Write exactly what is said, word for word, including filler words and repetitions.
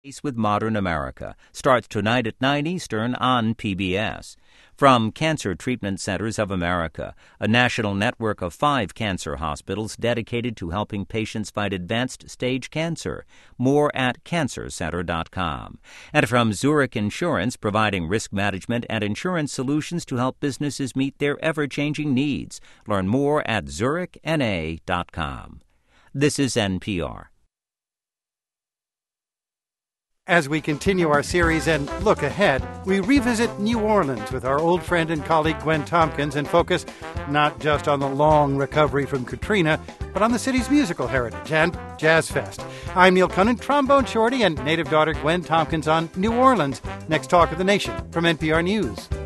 with Modern America starts tonight at nine Eastern on P B S. From Cancer Treatment Centers of America, a national network of five cancer hospitals dedicated to helping patients fight advanced stage cancer. More at cancer center dot com. And from Zurich Insurance, providing risk management and insurance solutions to help businesses meet their ever-changing needs. Learn more at zurich n a dot com. This is N P R. As we continue our series and look ahead, we revisit New Orleans with our old friend and colleague Gwen Tompkins and focus not just on the long recovery from Katrina, but on the city's musical heritage and Jazz Fest. I'm Neil Cunnin, trombone shorty, and native daughter Gwen Tompkins on New Orleans. Next Talk of the Nation from N P R News.